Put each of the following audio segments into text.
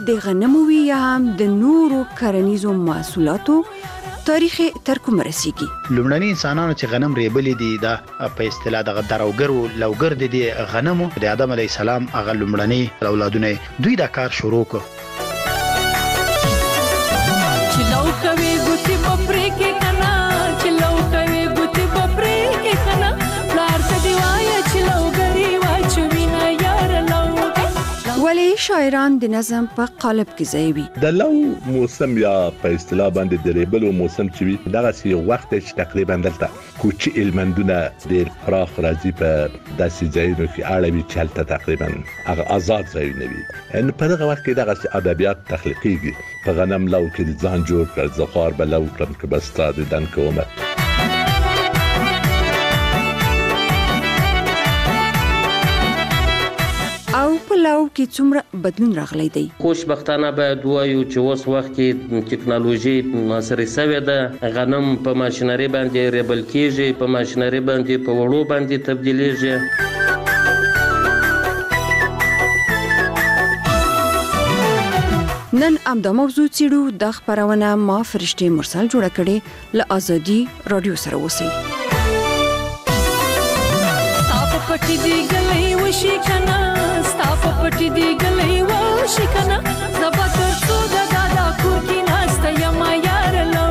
د غنمو وي یا هم د نورو کرنیزو محصولاتو تاریخ تر کومه رسیږي. لومړني انسانانو چې غنم ریبلي دي دا په اصطلاح د دروګر لوګر دي غنمو د آدم علی السلام هغه لومړني اولادونه دوی دا کار شروع کړ. چې لو کوي ګوتی پپری کې کنا چې لو کوي ګوتی پپری کې کنا پلار ته دی وای چې لوګری واچوي نه یار لو. ولی شاعران د نظم په قالب کې ځای وي. د لو موسم یا په اصطلاح باندې د ریبلو موسم چې وي دغه سی وخت چې تقریبا دلته کوچی المندونه ډېر پراخ راځي په داسې ځایونو کې اړوي چې هلته تقریبا هغه آزاد ځایونه وي. ان په دغه وخت کې دغه ادبیات تخلیقیږي. په غنم لو کې ځان جوړ کړ زخوار به لو کړم که بستا د دن کومه. او په لو کې څومره بدلون راغلی دی. خوشبختانه باید وایو چې اوس وخت کې ټکنالوژي معاصره شوې ده. غنم په ماشینري باندې ریبل کېږي، په ماشینري باندې په وړو باندې تبدیلېږي. نن امدا موضوع چیړو د خبرونه ما فرشته مرسل جوړه کړي ل ازادي رادیو سره اوسئ. صاف پټي دی غلې وشي کنا صاف پټي دی غلې وشي کنا زبر تو دادا کور کې ناشته یم یار لو.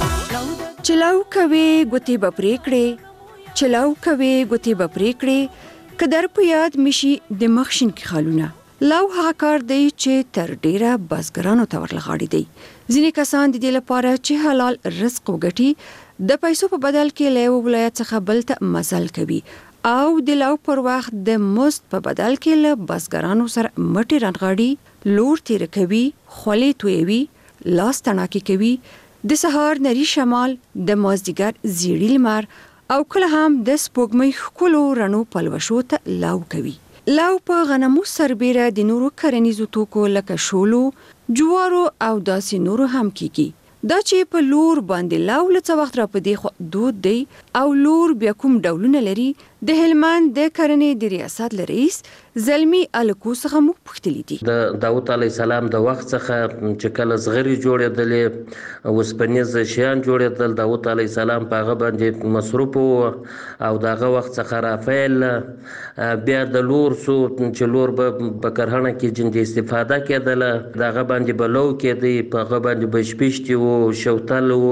چلاو کوي ګوتی بپری کړي چلاو کوي ګوتی بپری کړي قدر په یاد مشي د مخشن کې خالونه. لو هغه کار دی چې تر ډیره بزګرانو ته ورلغاړي دی. ځینې کسان د دې لپاره چې حلال رزق وګټي د پیسو په بدل کې له ولایت څخه بل ته مزل کوي او د لو پر وخت د مزد په بدل کې له بزګرانو سره مټي رنغاړي، لور تیر کوي، خولې تویوي، لاس تڼاکې کوي، د سهار نری شمال، د مازدیګر زیړی لمر او کله هم د سپوږمۍ ښکلو رڼو پلوشو ته لو کوي. لو په غنمو سربیره د نورو کرنیزو توکو لکه شولو، جوارو او داسې نورو هم کیږي. دا چې په لور باندې لو لڅ وخت را پدې خو دود دی او لور بیا کوم ډولونه لري د هلمند د کرنې د ریاست رئیس زلمی الکو څخه مو پوښتلی دي. د داوود علی السلام د وخت څخه چې کله زغری جوړېدلې وسپنیز شیان جوړېدل داوود علی السلام په هغه باندې مصروف او دغه وخت څخه رافایل بیا د لور سو چې لور په کرهڼه کې جن استفاده کېدله دغه باندې بلو کېدی په هغه باندې بشپشتي او شوتل او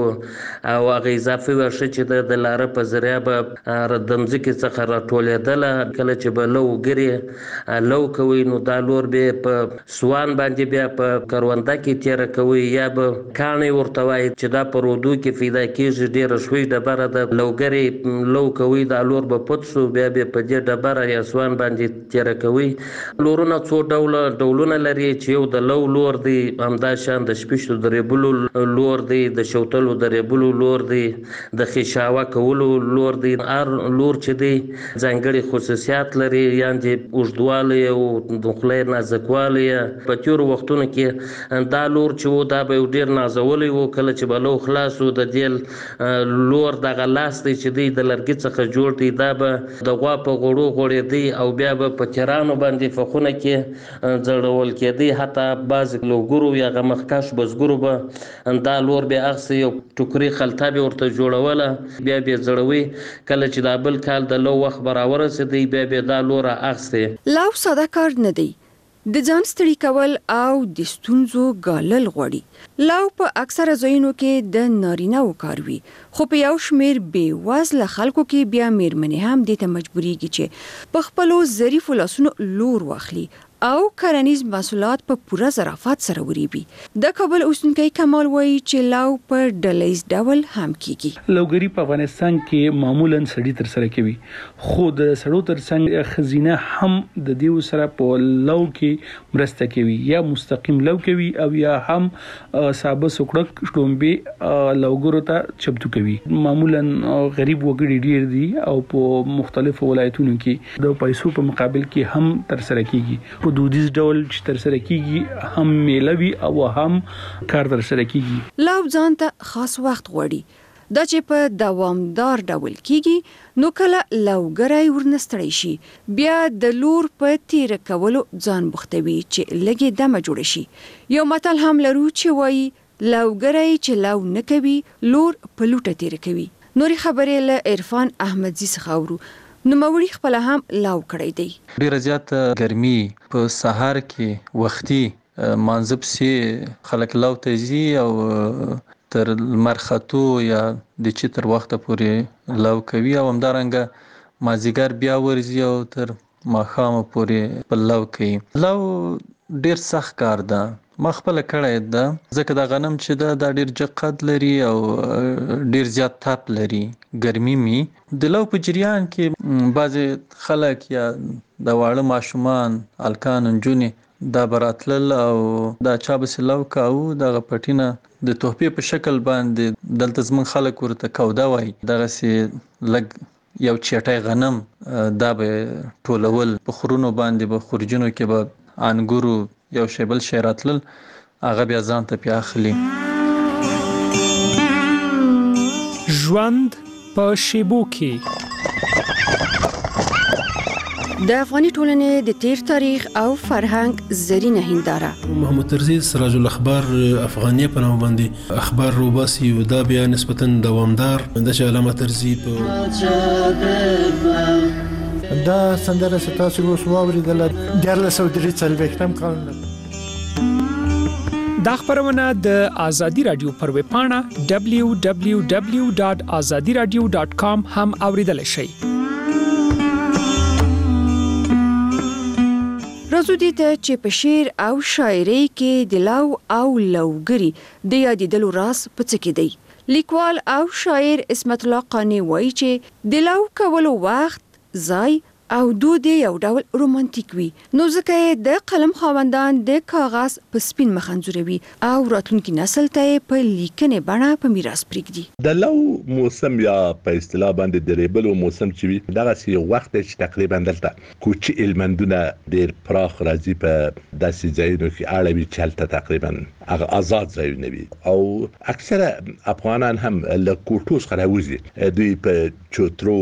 هغه اضافي ورشه چې د لاره په ذریعہ به ردمځکه څخه راټولېدله. کله چې بلو ګری لو کوي نو دا لور به په سوان باندې بیا په کرونده کې تیر کوي یا به کانې ورته وایي چې دا په رودو کې پیدا کېږي ډېره شوي ډبره د لوګري لو کوي دا لور به پټ شو بیا به په دې ډبره یا سوان باندې تیر کوي. لورونه څو ډولونه لري چې یو د لو لور دی همدا شان د شپشتو د ریبلو لور دی د شوتلو د ریبلو لور دی د خشاوه کولو لور دی. هر لور چې دی ځانګړي خصوصیات لري یعنې اوږدوالی او د خولې نازکوالی. په تېرو وختونو کې دا لور چې و دا به یو ډېر نازولی و. کله چې به لو خلاص و د دې لور دغه لاس دی چې دی د لرګي څخه جوړ دی دا به د غوا په غوړو غوړېدی او بیا به په تیرانو باندې په خونه کې ځړول کېدی. حتی بعض لوګرو یا مخکښ بزګرو به دا لور بیا اخیستې یو ټوکري خلطه به ورته جوړوله بیا به ځړوي. کله چې دا بل کال د لو وخت به راورسېدی بیا به دا لور اخیستې. لو ساده کار نه دی. د ځان ستړي کول او د ستونزو ګالل غواړي. لو په اکثره ځایونو کې د نارینه‌و کار وي خو په یو شمېر بې وزله خلکو کې بیا میرمنې هم دې ته مجبوریږي چې په خپلو ظریفو لاسونو لور واخلي او کرنیز محصولات په پوره ظرافت سره وریبي. د کابل اوسیدونکی کمال وایي چې لو په ډلهیز ډول هم کیږي. لوګری په افغانستان کې معمولا سړی تر سره کوي خو د سړو تر څنګ خزینه هم د دیو سره په لو کې مرسته کوي یا مستقیم لو کوي او یا هم صابه سوکړک شلومبي لوګرو ته چمتو کوي. معمولا غریب وګړي ډیر دي او په مختلفو ولایتونو کې د پیسو په مقابل کې هم تر سره کیږي. په دودیز ډول چې تر سره کیږي هم میلوي او هم کار تر سره کیږي. لو ځان ته خاص وخت غواړي. دا چې په دوامدار ډول کیږي نو کله لوګری ورنستړی شي بیا د لور په تیر کولو ځان بوختوي چې لګي دمه جوړ شي یو متل هم لرو چې وایي لوګری چې لو نه کوي لور په لوټه تیر کوي نوري خبرې له عرفان احمدزي څخه اورو نو موري خپل هم لو کړی دی ډیره زیات ګرمي په سهار کې وختي مانځب سي خلک لو ته ځي او تر مرخاتو یا د چې تر وخته پورې لو کوي او همدارنګه مازیګر بیا ورځي او تر ماښام پورې په لو کوي لو ډیر سخت کار ده ما خپل کړی ده ځکه دا غنم چې دا ډیر جقد لري او ډیر زیات تاپ لري ګرمي می د لو په جریان کې بعض خلک یا د واړه ماشومان الکان نجونې دا براتل او دا چا به سلو کاو د غپټینه د تحفې په شکل باندې دلته زمون خلک ورته کودا وای دغه سي لګ یو چټای غنم دا به ټولول په خورونو باندې به خورجونو کې به انګورو یو شیبل شیراتل هغه بیا ځان ته پیاخلی ژوند په شیبو کې د افغاني ټولنې د تیر تاریخ او فرهنګ زرینه هنداره محمد ترزي سراج الاخبار افغانیه په نوم باندې اخبار روباسي او دا بیا نسبتا دوامدار د علامه ترزي په دا سندره ستاسو اوس واوریدل د 1943 کال دا خبرونه د آزادی رادیو پر ویب پاڼه www.azadiradio.com هم اوریدل شئ راځو دې ته چې په شعر او شاعرۍ کې د لو او لوګري د یادېدلو راز په څه کې دی لیکوال او شاعر اسمت الله قانی وایي چې د لو کولو وخت ځای او دود یو ډول رومانټیک وي نو ځکه د قلم خاوندان د کاغذ په سپین مخ انځوروي او راتلونکي نسل ته په لیکنې بڼه په میراث پرېږدي د لو موسم یا په اصطلاح باندې د ریبلو موسم چې وي دغه سی وخت چې تقریبا دلته کوچی المندونه ډیر پراخ راځي په داسې ځایونو کې اړوي چې هلته تقریبا هغه آزاد ځایونه وي او اکثره افغانان هم له کوټو څخه راوځي دوی په چوترو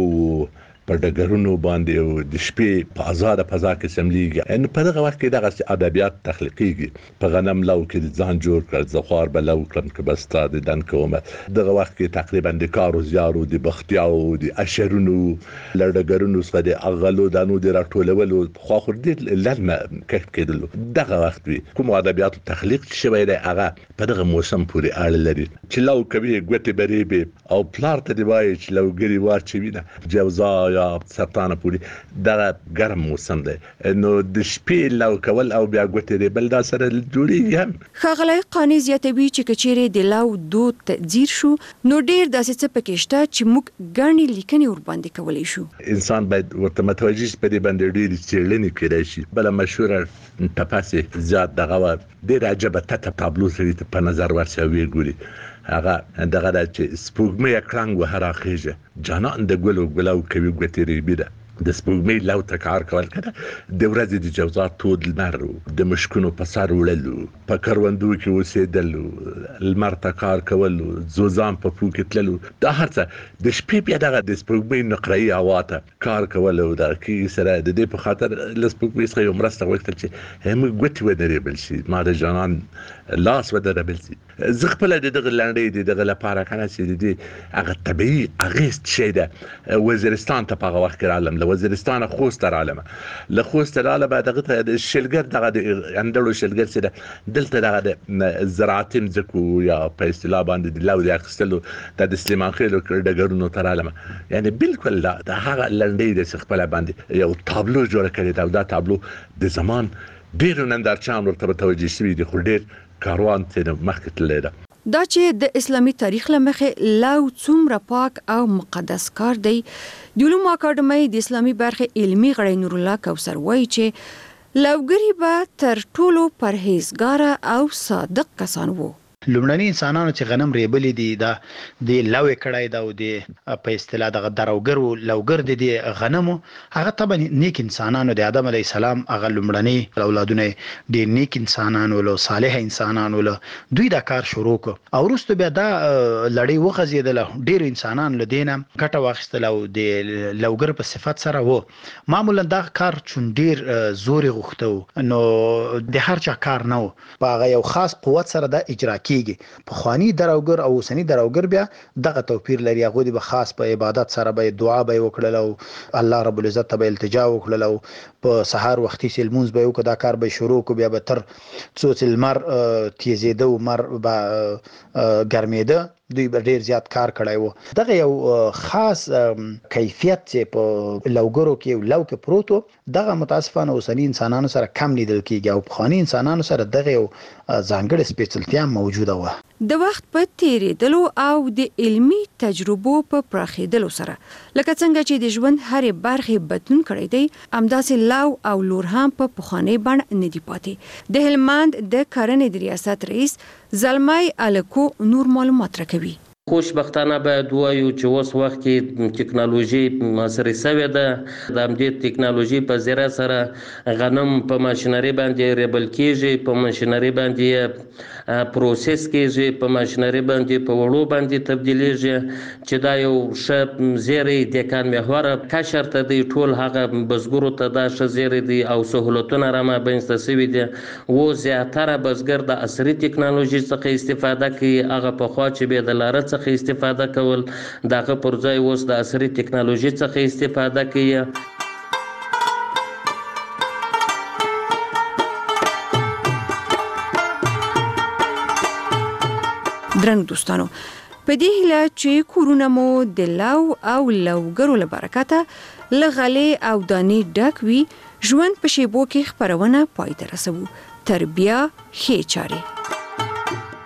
په ډګرونو باندې او د شپې په آزاد فضا کې سملیږي نو په دغه وخت کې دغه ادبیات تخلیقيږي په غنم لو کې ځان جوړ کړ زخوار به لو کړم کې بستا د دن کومه دغه وخت کې تقریبا د کارو زیارو د بختیاو د اشرونو لړګرونو څخه د اغلو دانو د راټولولو خو خور دې لنه کټ کېدل دغه وخت وي کوم ادبیات تخلیق شوی دی هغه په دغه موسم پورې اړه لري چې لو کوي ګوتې بریبي او پلار ته دی وایي چې لوګري واچوي نه جوزا یا سرطانه پوری دا ګرم موسم دی نو د شپې لو کول او بیا ګوتې بل دا سره جوړیږي هم خغلی قانی زیاتوي چې کچېره د لو دود تدزیر شو نو ډیر داسې څه پکې شته چې موږ ګڼې لیکنې ور باندې کولای شو انسان باید ورته متوجه شي په دې باندې ډېر څېړنې کړي شي بل مشهور تپاسي زیات دغه ډېر عجبه تابلو سره په نظر ورسوي ګوري هغه دغه چې سپوږمۍ کړنګ وهره خېجه جانان د ګلو ګلو کوي ګوتې بيده د سپوږمۍ لو ته کار کول کړه د ورځې د جوزات تود لمر د مشکونو په سر وړلو په کروندو کې اوسېدل لمر ته کار کول زوزان په پوکې تللو دا هرڅه د شپې بیا دغه د سپوږمۍ نقره‌ای هوا ته کار کول او د کی سره د دې په خاطر لسپوږمۍ څخه یو مرسته وکړل چې هم ګوتې ودرېبل شي ما د جانان لاس ودرېبل شي زه خپل دغه لاندې دغه لپاره کنه چې دې هغه طبيعي اغیست شي ده وزیرستان ته په وخت کې عالم وزیرستان خوست عالمه له خوست عالمه دغه شلګر دغه اندلو شلګر سره دلته دغه زراعتیم زکو یا په اصطلاح باندې د لو د اخستلو د سلیمان خېلو دغرونو تر عالمه یعنی بالکل لا د هغه لنډې د خپل باندې یو تابلو جوړ کړی دا تابلو د زمان ډیر نندارچان ورته توجه شوی دی خو ډیر کاروان ته مخکې تللی ده دا چې د اسلامي تاریخ لمخه لو څومره پاک او مقدس کار دی د علومو اکاډمۍ د اسلامي برخه علمي غړی نور الله کوثر وایي چې لوګری به تر ټولو پرهیزګار او صادق کسان وو لومړني انسانانو چې غنم ریبلې دي دا د لوې کړای دا او د په اصطلاح د دروګر لوګر دي غنمو هغه طبعا نیک انسانانو د آدم علی السلام هغه لومړني اولادونه د نیک انسانانو له صالح انسانانو له دوی دا کار شروع کو او وروسته بیا دا لړۍ وغځیدله ډیر انسانان له دینه کټه واخیستل او د لوګر په صفت سره وو معمولا دا کار چون ډیر زور غوښتو نو د هر چا کار نه په هغه یو خاص قوت سره د اجرا کیږي په خواني دروګر او سني دروګر بیا دغه توپیر لري هغه د خاص په عبادت سره به دعا به وکړل او الله رب العزت ته التجا وکړل او په سحر وختي سلمونز به وکړه دا کار به شروع کو بیا به تر څو المر تیزیده او مر به ګرمېده دوی به ډیر زیات کار کړای وو دغه یو خاص کیفیت چې په لوګرو کې لو کې پروتو دغه متاسفانه اوسنی انسانانو سره کم لیدل کیږي او پخوانی انسانانو سره دغه یو ځانګړی سپیشلتیا موجوده و د وخت په تیریدلو او د علمی تجربو په پراخېدلو سره لکه څنګه چې د ژوند هرې برخې بدلون کړی دی همداسې لو او لور هم په پخوانۍ بڼه نه دي پاتې د هلمند د کرنې د ریاست رئیس زلمای الکو نور معلومات راکوي خوشبختانه باید وایو چې اوس وخت کې ټکنالوژي معاصره شوې ده د همدې ټکنالوژي په ذریعه سره غنم په ماشینري باندې ریبل کیږي په ماشینري باندې پروسس کیږي په ماشینري باندې په وړو باندې تبدیلیږي چې دا یو ښه زیری د کان محور کشر ته دی ټول هغه بزګرو ته دا ښه زیری دی او سہولتونه را مابینځته شوي دي و زیاتره بزګر د عصري ټکنالوژي څخه استفاده کوي هغه پخوا چې به د لاره څخه استفاده کول دغه پر ځای اوس د عصري ټکنالوژي څخه استفاده کوي درنګ دوستانو په دې هیله چې کورونه مو د لو او لوګرو له برکته لغلې او دانې ډک وي ژوند په شیبو کې خبرونه پای ته رسوو تربیه ښې چارې